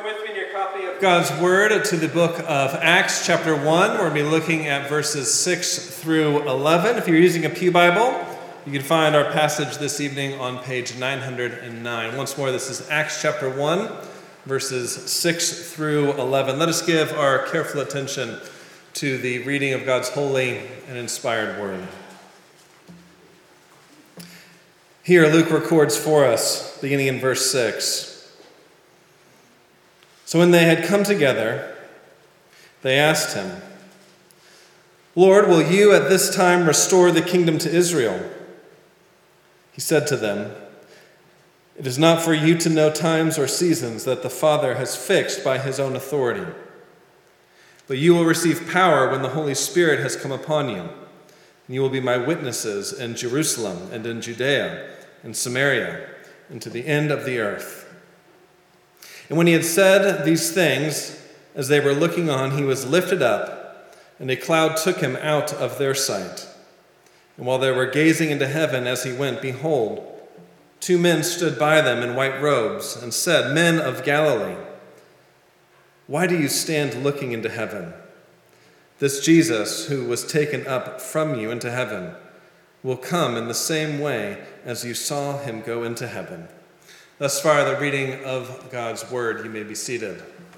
Turn with me in your copy of God's Word to the book of Acts, chapter 1. We're going to be looking at verses 6 through 11. If you're using a Pew Bible, you can find our passage this evening on page 909. Once more, this is Acts chapter 1, verses 6 through 11. Let us give our careful attention to the reading of God's holy and inspired Word. Here, Luke records for us, beginning in verse 6. So when they had come together, they asked him, "Lord, will you at this time restore the kingdom to Israel?" He said to them, "It is not for you to know times or seasons that the Father has fixed by his own authority. But you will receive power when the Holy Spirit has come upon you, and you will be my witnesses in Jerusalem and in Judea and Samaria and to the end of the earth." And when he had said these things, as they were looking on, he was lifted up, and a cloud took him out of their sight. And while they were gazing into heaven as he went, behold, two men stood by them in white robes and said, "Men of Galilee, why do you stand looking into heaven? This Jesus, who was taken up from you into heaven, will come in the same way as you saw him go into heaven." Thus far, the reading of God's Word. You may be seated.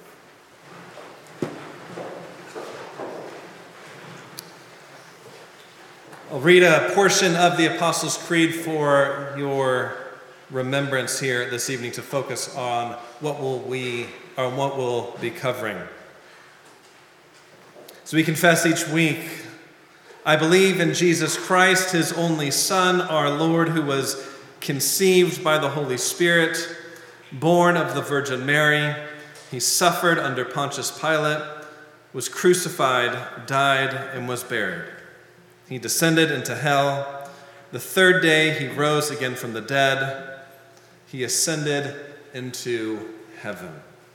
I'll read a portion of the Apostles' Creed for your remembrance here this evening to focus on what we'll be covering. So we confess each week, "I believe in Jesus Christ, his only Son, our Lord, who was conceived by the Holy Spirit, born of the Virgin Mary. He suffered under Pontius Pilate, was crucified, died, and was buried. He descended into hell. The third day he rose again from the dead. He ascended into heaven."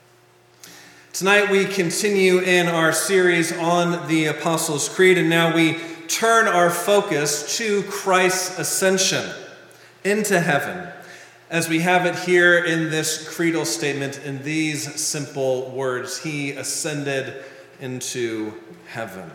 Tonight we continue in our series on the Apostles' Creed, and now we turn our focus to Christ's ascension into heaven, as we have it here in this creedal statement in these simple words: He ascended into heaven.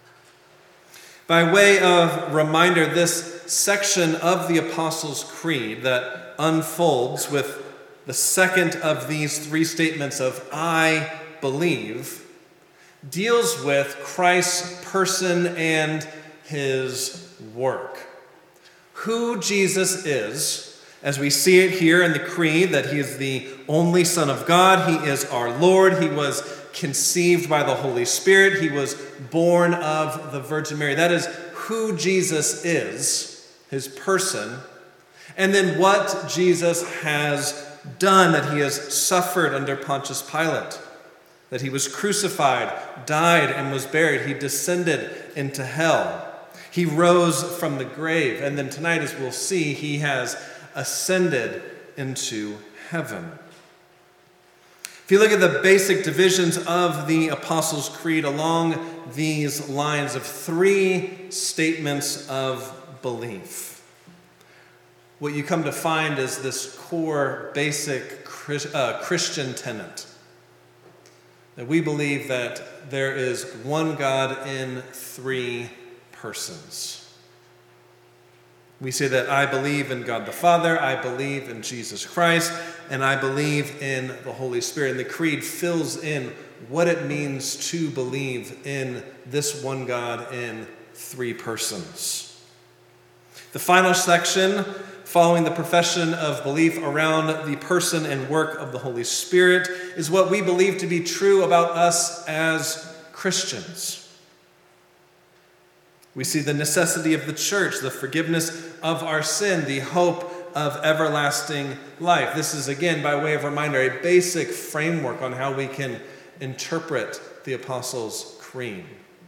By way of reminder, this section of the Apostles' Creed that unfolds with the second of these three statements of "I believe" deals with Christ's person and his work. Who Jesus is, as we see it here in the Creed, that he is the only Son of God, he is our Lord, he was conceived by the Holy Spirit, he was born of the Virgin Mary. That is who Jesus is, his person, and then what Jesus has done, that he has suffered under Pontius Pilate, that he was crucified, died, and was buried. He descended into hell. He rose from the grave, and then tonight, as we'll see, he has ascended into heaven. If you look at the basic divisions of the Apostles' Creed along these lines of three statements of belief, what you come to find is this core basic Christian tenet, that we believe that there is one God in three persons. We say that I believe in God the Father, I believe in Jesus Christ, and I believe in the Holy Spirit. And the Creed fills in what it means to believe in this one God in three persons. The final section, following the profession of belief around the person and work of the Holy Spirit, is what we believe to be true about us as Christians. We see the necessity of the church, the forgiveness of our sin, the hope of everlasting life. This is, again, by way of reminder, a basic framework on how we can interpret the Apostles' Creed.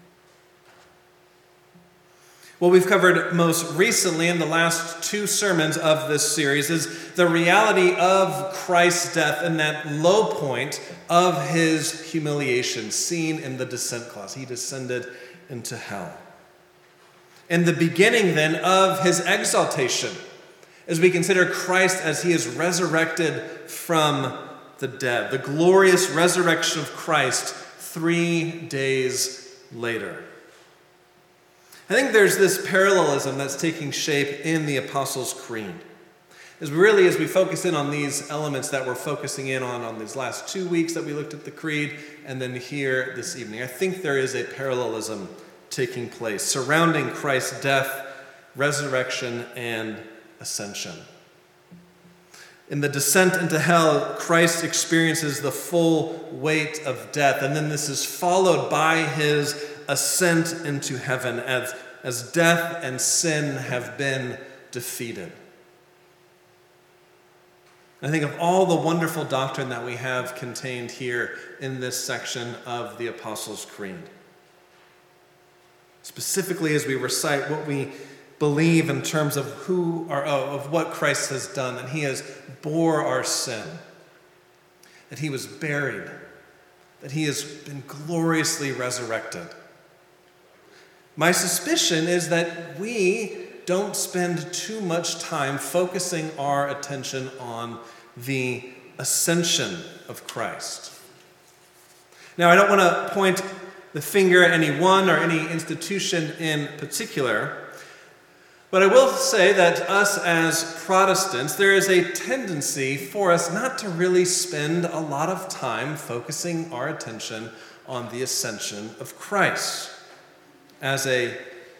What we've covered most recently in the last two sermons of this series is the reality of Christ's death and that low point of his humiliation seen in the descent clause. He descended into hell. And the beginning then of his exaltation, as we consider Christ as he is resurrected from the dead, the glorious resurrection of Christ 3 days later. I think there's this parallelism that's taking shape in the Apostles' Creed. As we focus in on these elements that we're focusing in on these last 2 weeks that we looked at the Creed, and then here this evening, I think there is a parallelism taking place surrounding Christ's death, resurrection, and ascension. In the descent into hell, Christ experiences the full weight of death, and then this is followed by his ascent into heaven as death and sin have been defeated. I think of all the wonderful doctrine that we have contained here in this section of the Apostles' Creed. Specifically as we recite what we believe in terms of of what Christ has done, that he has bore our sin, that he was buried, that he has been gloriously resurrected. My suspicion is that we don't spend too much time focusing our attention on the ascension of Christ. Now, I don't want to point the finger at any one or any institution in particular, but I will say that us as Protestants, there is a tendency for us not to really spend a lot of time focusing our attention on the ascension of Christ as a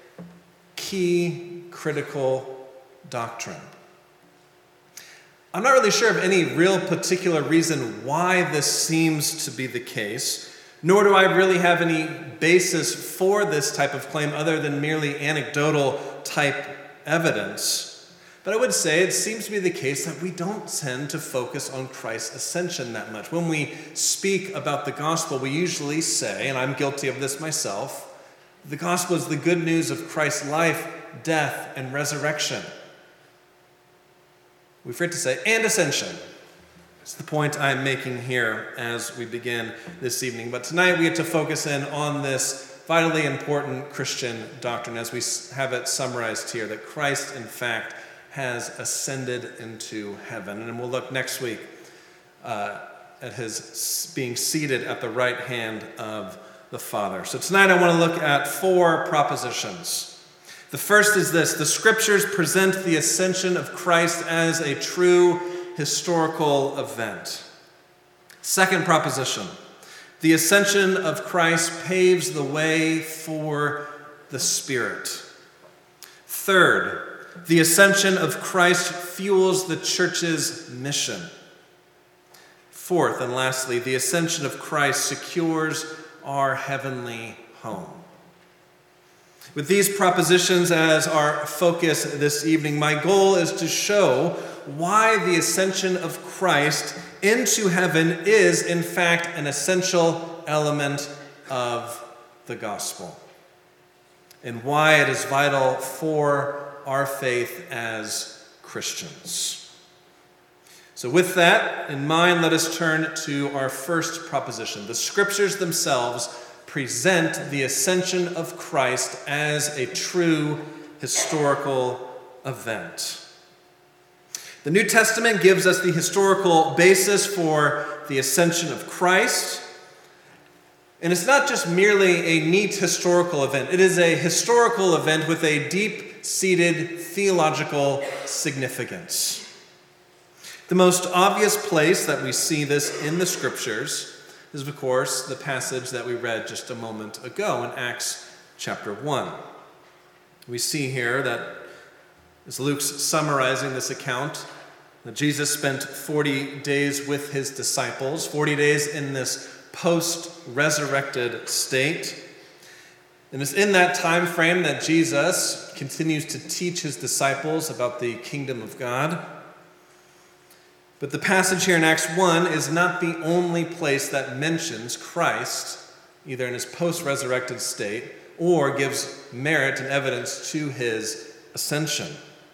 key critical doctrine. I'm not really sure of any real particular reason why this seems to be the case, nor do I really have any basis for this type of claim other than merely anecdotal type evidence. But I would say it seems to be the case that we don't tend to focus on Christ's ascension that much. When we speak about the gospel, we usually say, and I'm guilty of this myself, the gospel is the good news of Christ's life, death, and resurrection. We forget to say, and ascension. It's the point I'm making here as we begin this evening. But tonight we get to focus in on this vitally important Christian doctrine as we have it summarized here, that Christ, in fact, has ascended into heaven. And we'll look next week at his being seated at the right hand of the Father. So tonight I want to look at 4 propositions. The first is this: the scriptures present the ascension of Christ as a true historical event. Second proposition: the ascension of Christ paves the way for the Spirit. Third, the ascension of Christ fuels the church's mission. Fourth, and lastly, the ascension of Christ secures our heavenly home. With these propositions as our focus this evening, my goal is to show why the ascension of Christ into heaven is, in fact, an essential element of the gospel, and why it is vital for our faith as Christians. So with that in mind, let us turn to our first proposition. The scriptures themselves present the ascension of Christ as a true historical event. The New Testament gives us the historical basis for the ascension of Christ. And it's not just merely a neat historical event. It is a historical event with a deep-seated theological significance. The most obvious place that we see this in the scriptures is, of course, the passage that we read just a moment ago in Acts chapter 1. We see here that, as Luke's summarizing this account, that Jesus spent 40 days with his disciples, 40 days in this post-resurrected state. And it's in that time frame that Jesus continues to teach his disciples about the kingdom of God. But the passage here in Acts 1 is not the only place that mentions Christ, either in his post-resurrected state or gives merit and evidence to his ascension.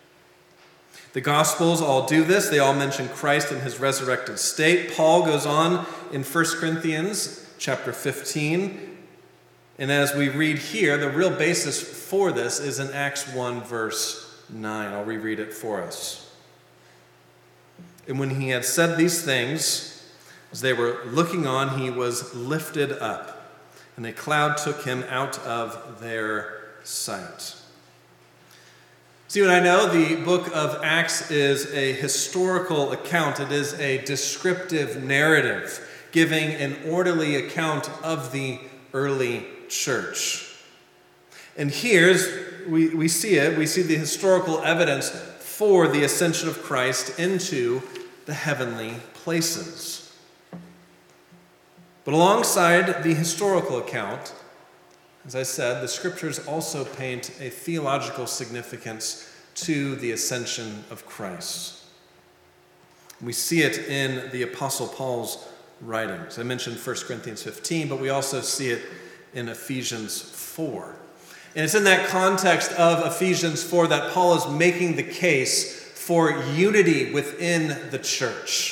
The Gospels all do this. They all mention Christ in his resurrected state. Paul goes on in 1 Corinthians chapter 15. And as we read here, the real basis for this is in Acts 1 verse 9. I'll reread it for us. And when he had said these things, As they were looking on, he was lifted up, and a cloud took him out of their sight. See what I know? The book of Acts is a historical account. It is a descriptive narrative, giving an orderly account of the early church. And here, we see it. We see the historical evidence for the ascension of Christ into the heavenly places. But alongside the historical account, as I said, the scriptures also paint a theological significance to the ascension of Christ. We see it in the Apostle Paul's writings. I mentioned 1 Corinthians 15, but we also see it in Ephesians 4. And it's in that context of Ephesians 4 that Paul is making the case for unity within the church.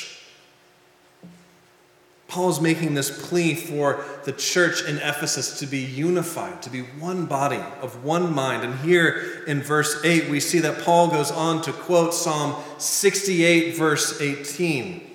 Paul is making this plea for the church in Ephesus to be unified, to be one body of one mind. And here in verse 8, we see that Paul goes on to quote Psalm 68, verse 18.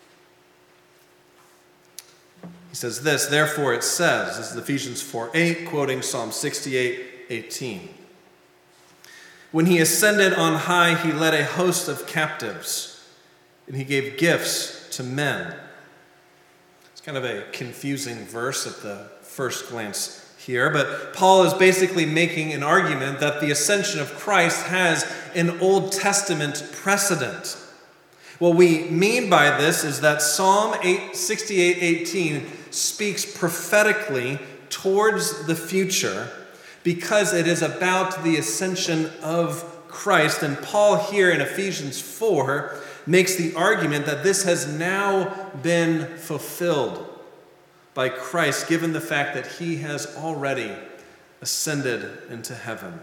He says this, therefore it says, this is Ephesians 4:8, quoting Psalm 68:18. When he ascended on high, he led a host of captives, and he gave gifts to men. It's kind of a confusing verse at the first glance here, but Paul is basically making an argument that the ascension of Christ has an Old Testament precedent. What we mean by this is that Psalm 68:18 speaks prophetically towards the future because it is about the ascension of Christ. And Paul here in Ephesians 4 makes the argument that this has now been fulfilled by Christ, given the fact that he has already ascended into heaven.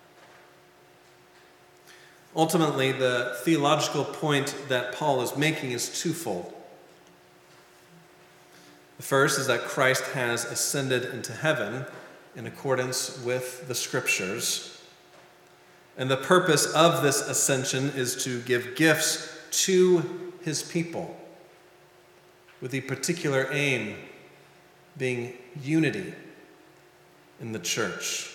Ultimately, the theological point that Paul is making is twofold. The first is that Christ has ascended into heaven in accordance with the Scriptures. And the purpose of this ascension is to give gifts to his people, with the particular aim being unity in the church.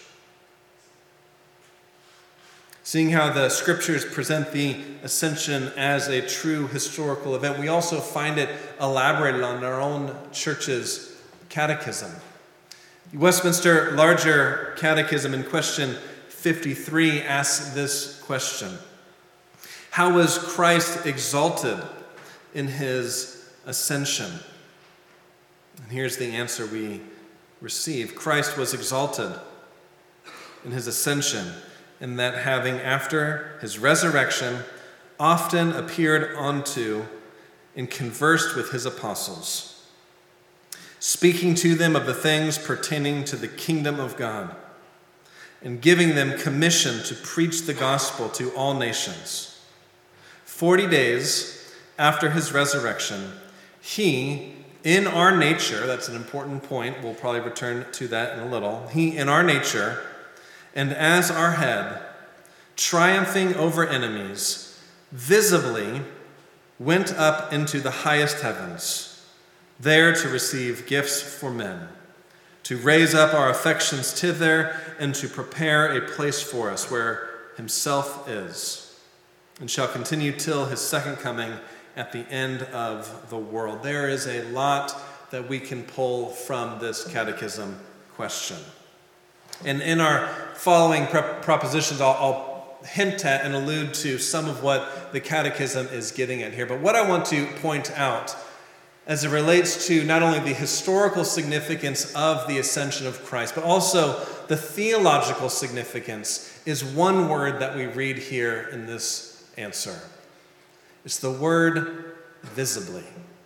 Seeing how the Scriptures present the ascension as a true historical event, we also find it elaborated on in our own church's catechism. The Westminster Larger Catechism in question 53 asks this question: how was Christ exalted in his ascension? And here's the answer we receive. Christ was exalted in his ascension, in that having, after his resurrection, often appeared unto and conversed with his apostles, speaking to them of the things pertaining to the kingdom of God, and giving them commission to preach the gospel to all nations. 40 days after his resurrection, he, in our nature, that's an important point, we'll probably return to that in a little, he, in our nature, and as our head, triumphing over enemies, visibly went up into the highest heavens, there to receive gifts for men, to raise up our affections thither, and to prepare a place for us where himself is, and shall continue till his second coming at the end of the world. There is a lot that we can pull from this catechism question. And in our following propositions, I'll hint at and allude to some of what the catechism is getting at here. But what I want to point out as it relates to not only the historical significance of the ascension of Christ, but also the theological significance is one word that we read here in this answer. It's the word visibly.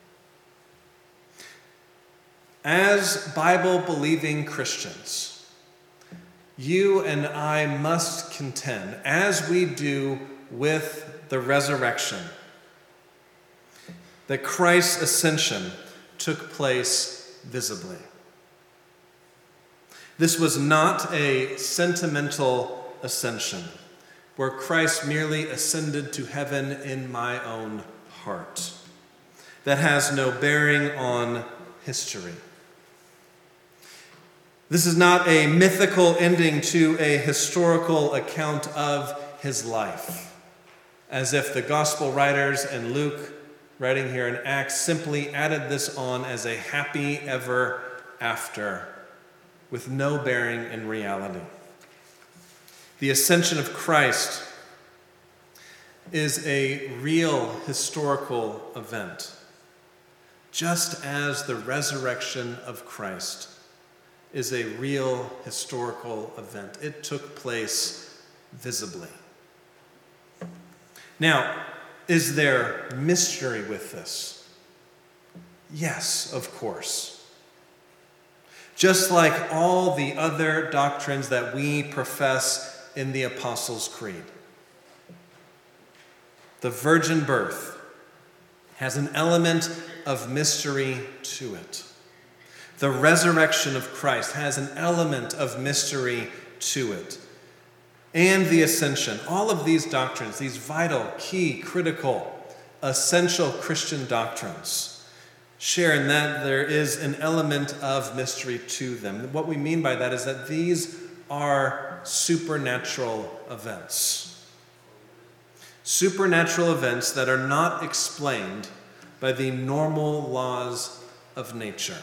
As Bible-believing Christians, you and I must contend, as we do with the resurrection, that Christ's ascension took place visibly. This was not a sentimental ascension, where Christ merely ascended to heaven in my own heart. that has no bearing on history. This is not a mythical ending to a historical account of his life, as if the gospel writers and Luke, writing here in Acts, simply added this on as a happy ever after with no bearing in reality. The ascension of Christ is a real historical event, just as the resurrection of Christ is a real historical event. It took place visibly. Now, is there mystery with this? Yes, of course. Just like all the other doctrines that we profess in the Apostles' Creed. The virgin birth has an element of mystery to it. The resurrection of Christ has an element of mystery to it. And the ascension, all of these doctrines, these vital, key, critical, essential Christian doctrines, share in that there is an element of mystery to them. What we mean by that is that these are supernatural events. Supernatural events that are not explained by the normal laws of nature.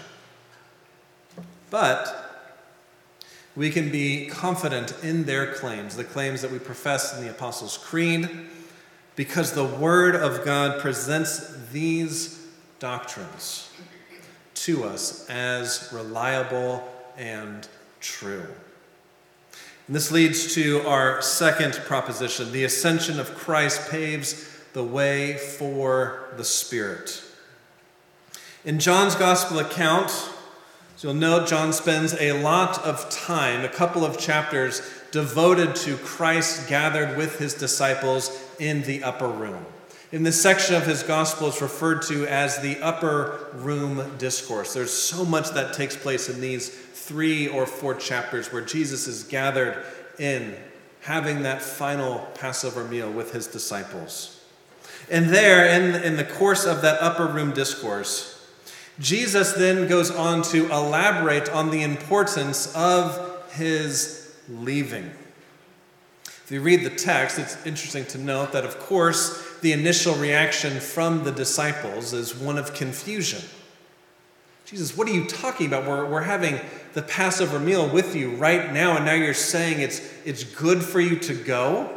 But we can be confident in their claims, the claims that we profess in the Apostles' Creed, because the Word of God presents these doctrines to us as reliable and true. And this leads to our second proposition. The ascension of Christ paves the way for the Spirit. In John's gospel account, so you'll note John spends a lot of time, a couple of chapters, devoted to Christ gathered with his disciples in the upper room. In this section of his gospel, it's referred to as the upper room discourse. There's so much that takes place in these 3 or 4 chapters where Jesus is gathered in, having that final Passover meal with his disciples. And there, in the course of that upper room discourse, Jesus then goes on to elaborate on the importance of his leaving. If you read the text, it's interesting to note that, of course, the initial reaction from the disciples is one of confusion. Jesus, what are you talking about? We're having the Passover meal with you right now, and now you're saying it's good for you to go?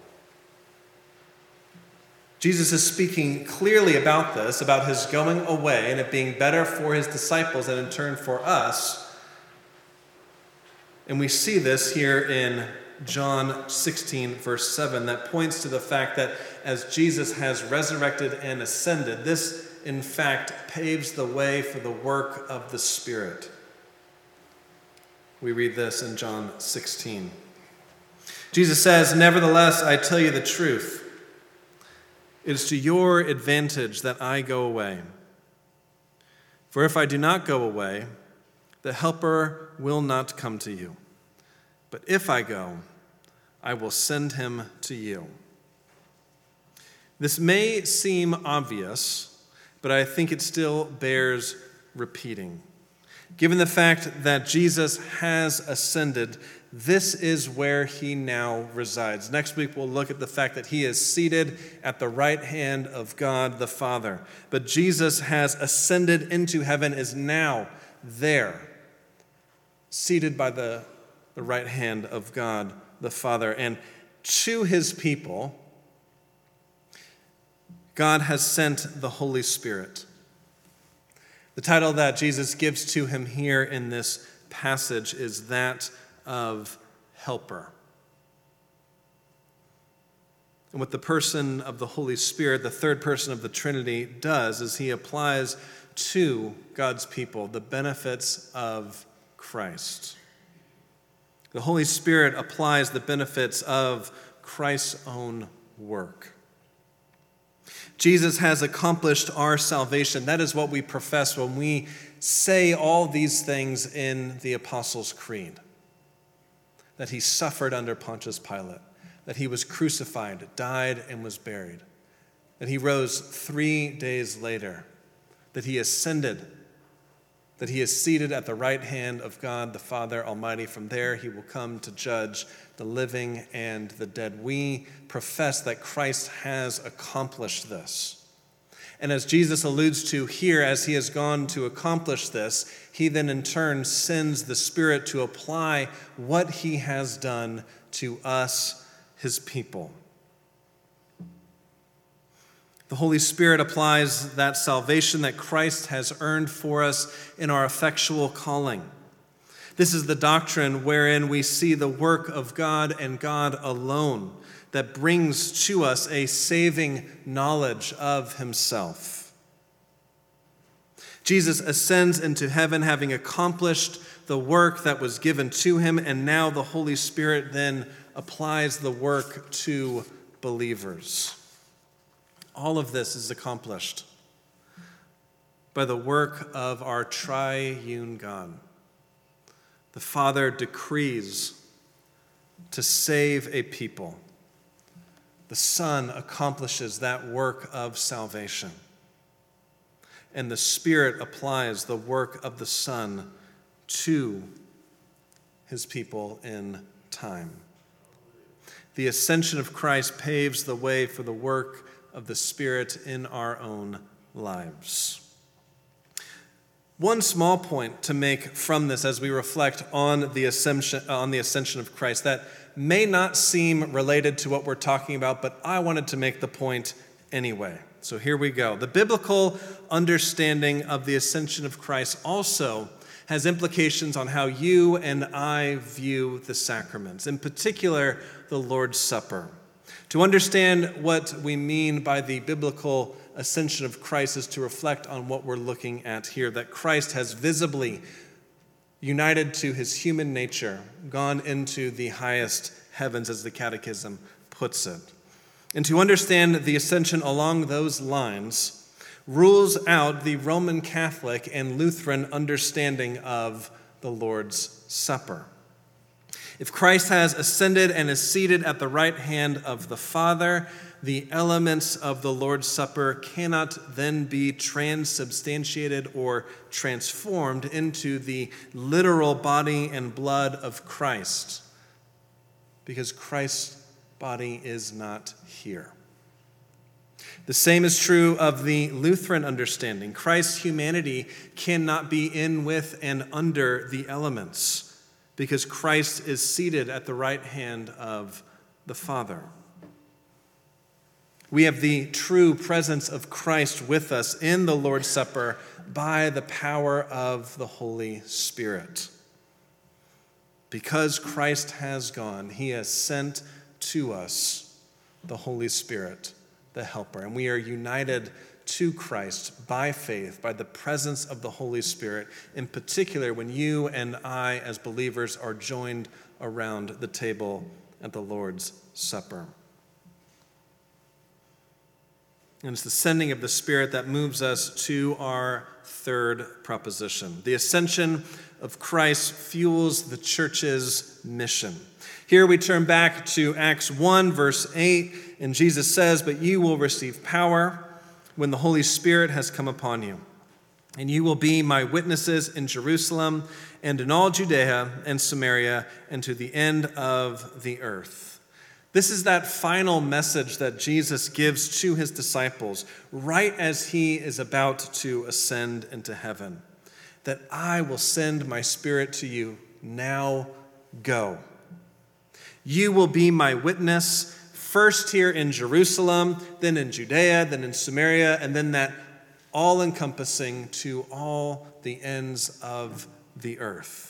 Jesus is speaking clearly about this, about his going away and it being better for his disciples and in turn for us. And we see this here in John 16, verse 7, that points to the fact that as Jesus has resurrected and ascended, this, in fact, paves the way for the work of the Spirit. We read this in John 16. Jesus says, "Nevertheless, I tell you the truth. It is to your advantage that I go away. For if I do not go away, the Helper will not come to you. But if I go, I will send him to you." This may seem obvious, but I think it still bears repeating. Given the fact that Jesus has ascended, this is where he now resides. Next week, we'll look at the fact that he is seated at the right hand of God the Father. But Jesus has ascended into heaven, is now there, seated by the right hand of God the Father. And to his people, God has sent the Holy Spirit. The title that Jesus gives to him here in this passage is that of Helper. And what the person of the Holy Spirit, the third person of the Trinity, does is he applies to God's people the benefits of Christ. The Holy Spirit applies the benefits of Christ's own work. Jesus has accomplished our salvation. That is what we profess when we say all these things in the Apostles' Creed. That he suffered under Pontius Pilate, that he was crucified, died, and was buried, that he rose 3 days later, that he ascended, that he is seated at the right hand of God the Father Almighty. From there he will come to judge the living and the dead. We profess that Christ has accomplished this. And as Jesus alludes to here, as he has gone to accomplish this, he then in turn sends the Spirit to apply what he has done to us, his people. The Holy Spirit applies that salvation that Christ has earned for us in our effectual calling. This is the doctrine wherein we see the work of God and God alone that brings to us a saving knowledge of himself. Jesus ascends into heaven having accomplished the work that was given to him, and now the Holy Spirit then applies the work to believers. All of this is accomplished by the work of our triune God. The Father decrees to save a people. The Son accomplishes that work of salvation. And the Spirit applies the work of the Son to his people in time. The ascension of Christ paves the way for the work of the Spirit in our own lives. One small point to make from this as we reflect on the ascension of Christ that may not seem related to what we're talking about, but I wanted to make the point anyway. So here we go. The biblical understanding of the ascension of Christ also has implications on how you and I view the sacraments, in particular the Lord's Supper. To understand what we mean by the biblical ascension of Christ is to reflect on what we're looking at here, that Christ has visibly, united to his human nature, gone into the highest heavens, as the Catechism puts it. And to understand the ascension along those lines rules out the Roman Catholic and Lutheran understanding of the Lord's Supper. If Christ has ascended and is seated at the right hand of the Father, the elements of the Lord's Supper cannot then be transubstantiated or transformed into the literal body and blood of Christ, because Christ's body is not here. The same is true of the Lutheran understanding. Christ's humanity cannot be in, with, and under the elements, because Christ is seated at the right hand of the Father. We have the true presence of Christ with us in the Lord's Supper by the power of the Holy Spirit. Because Christ has gone, he has sent to us the Holy Spirit, the Helper. And we are united to Christ by faith, by the presence of the Holy Spirit, in particular when you and I as believers are joined around the table at the Lord's Supper. And it's the sending of the Spirit that moves us to our third proposition. The ascension of Christ fuels the church's mission. Here we turn back to Acts 1, verse 8, and Jesus says, "But you will receive power when the Holy Spirit has come upon you, and you will be my witnesses in Jerusalem and in all Judea and Samaria and to the end of the earth." This is that final message that Jesus gives to his disciples right as he is about to ascend into heaven. That I will send my Spirit to you. Now go. You will be my witness, first here in Jerusalem, then in Judea, then in Samaria, and then that all-encompassing to all the ends of the earth.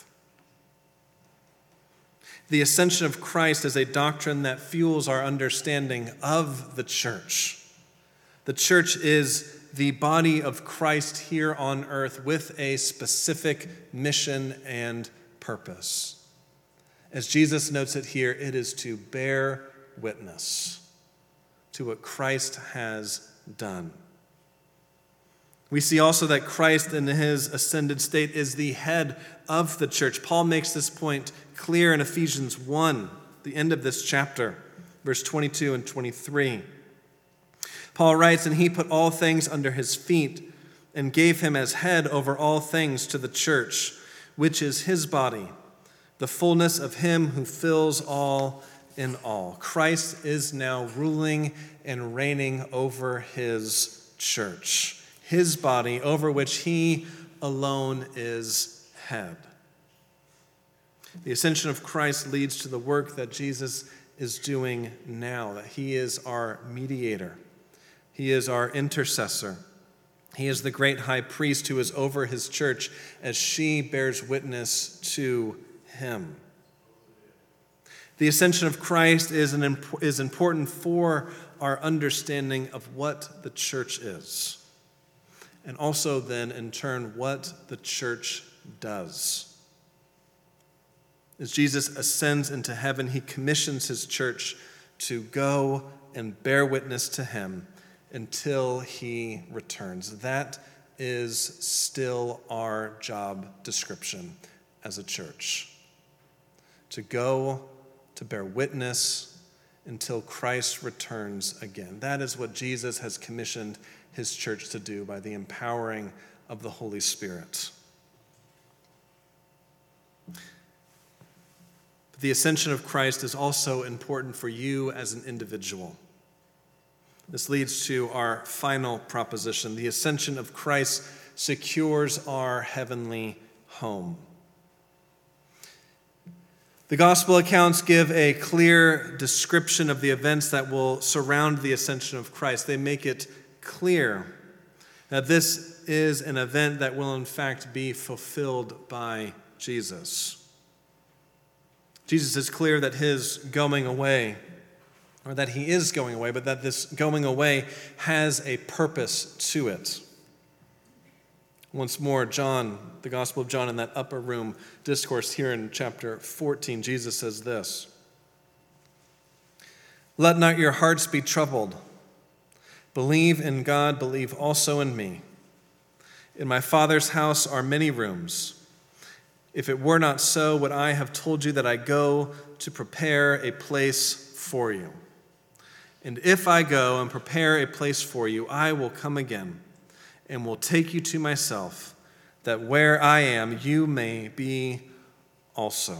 The ascension of Christ is a doctrine that fuels our understanding of the church. The church is the body of Christ here on earth with a specific mission and purpose. As Jesus notes it here, it is to bear witness to what Christ has done. We see also that Christ in his ascended state is the head of the church. Paul makes this point clear in Ephesians 1, the end of this chapter, verse 22 and 23. Paul writes, "And he put all things under his feet and gave him as head over all things to the church, which is his body, the fullness of him who fills all in all. Christ is now ruling and reigning over his church, his body, over which he alone is head. The ascension of Christ leads to the work that Jesus is doing now, that he is our mediator. He is our intercessor. He is the great high priest who is over his church as she bears witness to him. The ascension of Christ is important for our understanding of what the church is, and also then, in turn, what the church does. As Jesus ascends into heaven, he commissions his church to go and bear witness to him until he returns. That is still our job description as a church. To go, to bear witness until Christ returns again. That is what Jesus has commissioned his church to do by the empowering of the Holy Spirit. The ascension of Christ is also important for you as an individual. This leads to our final proposition. The ascension of Christ secures our heavenly home. The gospel accounts give a clear description of the events that will surround the ascension of Christ. They make it clear that this is an event that will in fact be fulfilled by Jesus. Jesus is clear that his going away, or that he is going away, but that this going away has a purpose to it. Once more, John, the Gospel of John, in that upper room discourse here in chapter 14, Jesus says this: "Let not your hearts be troubled. Believe in God, believe also in me. In my Father's house are many rooms. If it were not so, would I have told you that I go to prepare a place for you? And if I go and prepare a place for you, I will come again and will take you to myself, that where I am, you may be also."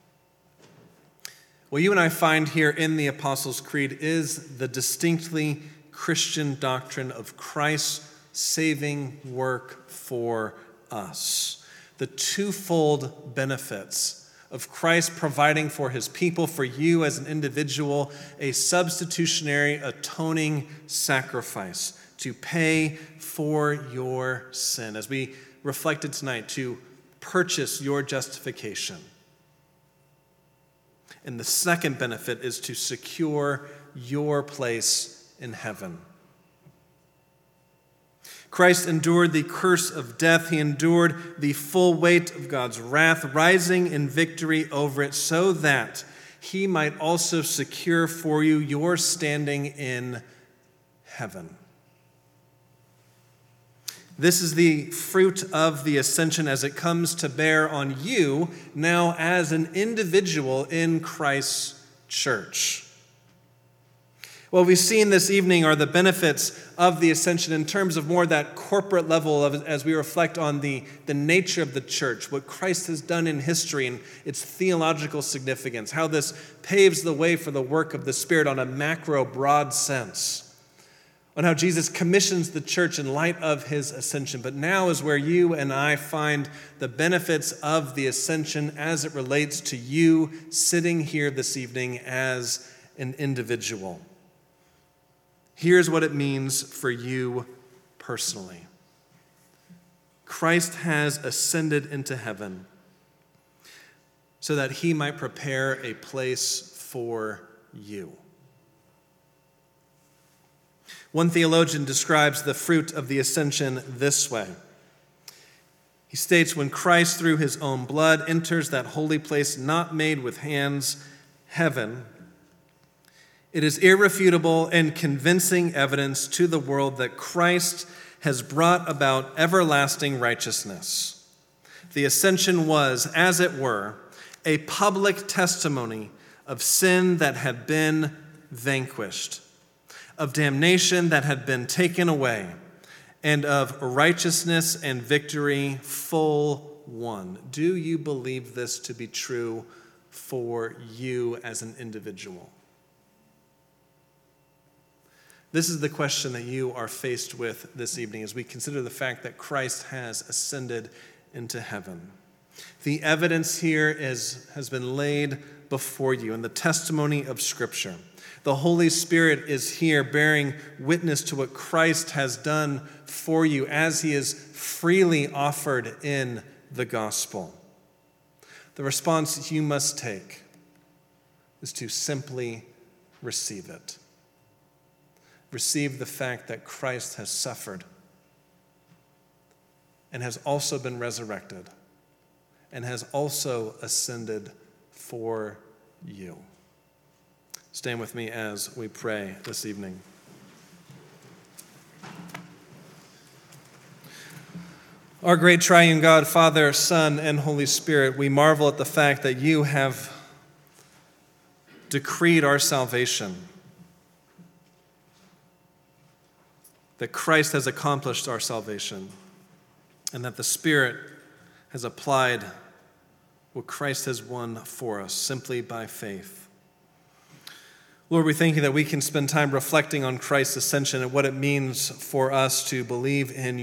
What you and I find here in the Apostles' Creed is the distinctly Christian doctrine of Christ's saving work for us. The twofold benefits of Christ providing for his people, for you as an individual, a substitutionary atoning sacrifice to pay for your sin, as we reflected tonight, to purchase your justification. And the second benefit is to secure your place in heaven. Christ endured the curse of death. He endured the full weight of God's wrath, rising in victory over it, so that he might also secure for you your standing in heaven. This is the fruit of the ascension as it comes to bear on you now as an individual in Christ's church. What we've seen this evening are the benefits of the ascension in terms of more that corporate level of, as we reflect on the nature of the church, what Christ has done in history and its theological significance, how this paves the way for the work of the Spirit on a macro, broad sense, on how Jesus commissions the church in light of his ascension. But now is where you and I find the benefits of the ascension as it relates to you sitting here this evening as an individual. Here's what it means for you personally. Christ has ascended into heaven so that he might prepare a place for you. One theologian describes the fruit of the ascension this way. He states, when Christ, through his own blood, enters that holy place not made with hands, heaven, it is irrefutable and convincing evidence to the world that Christ has brought about everlasting righteousness. The ascension was, as it were, a public testimony of sin that had been vanquished, of damnation that had been taken away, and of righteousness and victory, full one. Do you believe this to be true for you as an individual? This is the question that you are faced with this evening as we consider the fact that Christ has ascended into heaven. The evidence here has been laid before you in the testimony of Scripture. The Holy Spirit is here bearing witness to what Christ has done for you as he is freely offered in the gospel. The response you must take is to simply receive it. Receive the fact that Christ has suffered and has also been resurrected and has also ascended for you. Stand with me as we pray this evening. Our great triune God, Father, Son, and Holy Spirit, we marvel at the fact that you have decreed our salvation, that Christ has accomplished our salvation, and that the Spirit has applied what Christ has won for us simply by faith. Lord, we thank you that we can spend time reflecting on Christ's ascension and what it means for us to believe in